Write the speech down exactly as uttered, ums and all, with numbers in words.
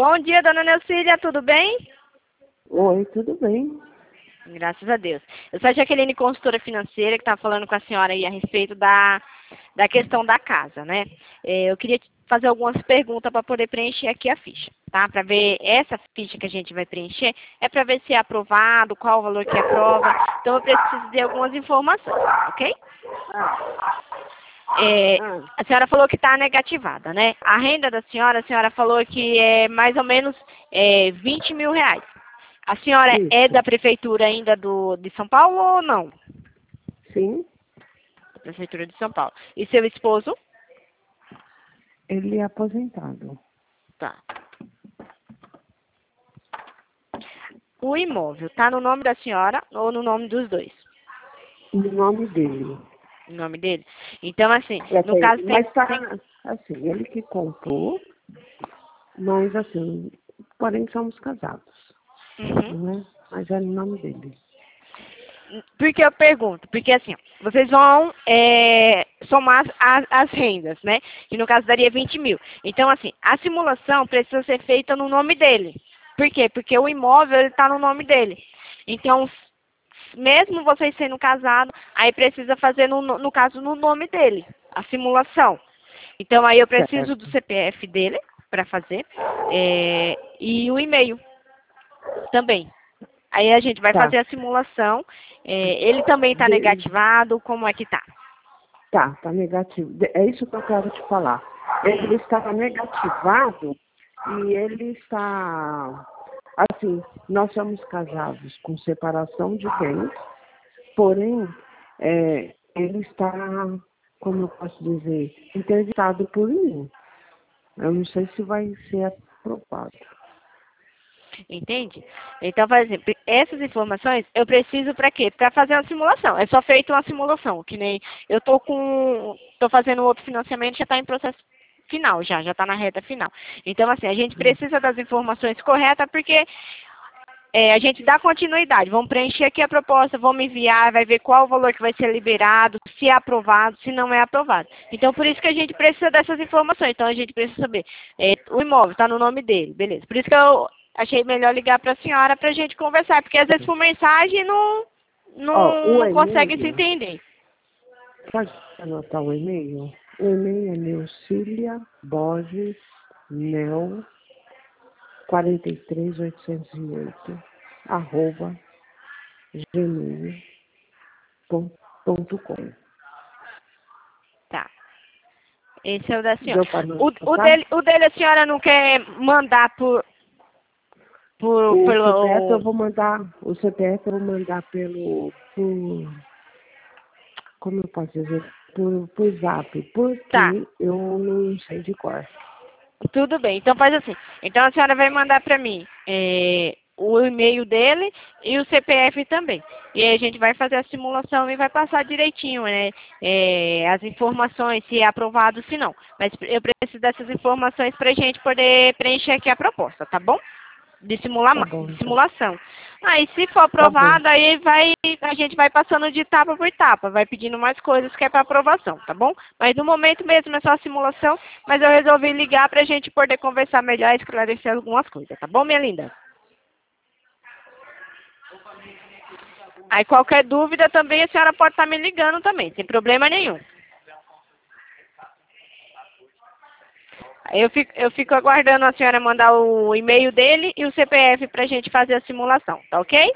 Bom dia, dona Neucília, tudo bem? Oi, tudo bem? Graças a Deus. Eu sou a Jaqueline, consultora financeira, que está falando com a senhora aí a respeito da, da questão da casa, né? É, eu queria fazer algumas perguntas para poder preencher aqui a ficha, tá? Para ver essa ficha que a gente vai preencher, é para ver se é aprovado, qual o valor que aprova. Então, eu preciso de algumas informações, ok? É, a senhora falou que está negativada, né? A renda da senhora, a senhora falou que é mais ou menos é, vinte mil reais. A senhora Isso. é da prefeitura ainda do, de São Paulo ou não? Sim, Da prefeitura de São Paulo. E seu esposo? ele é aposentado. Tá. O imóvel está no nome da senhora ou no nome dos dois? No nome dele. No nome dele? Então, assim, É, no caso tem... mas tá, tem... assim, ele que comprou, mas assim, porém somos casados, Uhum. né? Mas é no nome dele. Por que eu pergunto? Porque assim, vocês vão é, somar as, as rendas, né? Que no caso daria vinte mil. Então, assim, a simulação precisa ser feita no nome dele. Por quê? Porque o imóvel está no nome dele. Então, mesmo vocês sendo casados, aí precisa fazer, no, no caso, no nome dele, a simulação. Então, aí eu preciso do Certo. C P F dele para fazer é, e o e-mail também. Aí a gente vai Tá, fazer a simulação. É, ele também está de, negativado, como é que tá? tá, tá negativo. De- É isso que eu quero te falar. Ele estava negativado e ele está, assim, nós somos casados com separação de bens, porém, é, ele está, como eu posso dizer, interditado por mim. Eu não sei se vai ser aprovado. Entende? Então, por exemplo, essas informações eu preciso para quê? Para fazer uma simulação. É só feito uma simulação, que nem eu tô com, tô fazendo outro financiamento, já está em processo final, já, já está na reta final. Então, assim, a gente precisa das informações corretas, porque é, a gente dá continuidade. Vamos preencher aqui a proposta, vamos enviar, vai ver qual o valor que vai ser liberado, se é aprovado, se não é aprovado. Então, por isso que a gente precisa dessas informações. Então, a gente precisa saber. É, o imóvel está no nome dele, beleza. Por isso que eu achei melhor ligar para a senhora para a gente conversar, porque às vezes por mensagem não, Ó, não, o não consegue se e-mail, entender. pode anotar o e-mail? O e-mail é Neucília Borges Nel quarenta e três mil oitocentos e oito arroba gmail ponto com. Tá. Esse é o da senhora. Deu para O, o, anotar? dele, o dele a senhora não quer mandar por, por, O C P F eu pelo... vou mandar, o C P F eu vou mandar pelo, por, como eu posso dizer, por, por zap, Tá. porque eu não sei de cor. Tudo bem, então faz assim. Então a senhora vai mandar para mim é, o e-mail dele e o C P F também. E aí a gente vai fazer a simulação e vai passar direitinho, né? É, as informações, se é aprovado, se não. Mas eu preciso dessas informações para a gente poder preencher aqui a proposta, tá bom? De, simula Tá bom, de então. simulação. Aí, se for Tá bom. aprovado, aí vai, a gente vai passando de etapa por etapa, vai pedindo mais coisas que é para aprovação, tá bom? Mas no momento mesmo é só a simulação, mas eu resolvi ligar para a gente poder conversar melhor e esclarecer algumas coisas, tá bom, minha linda? Aí, qualquer dúvida também, a senhora pode estar me ligando também, sem problema nenhum. Eu fico, eu fico aguardando a senhora mandar o e-mail dele e o C P F para a gente fazer a simulação, tá ok?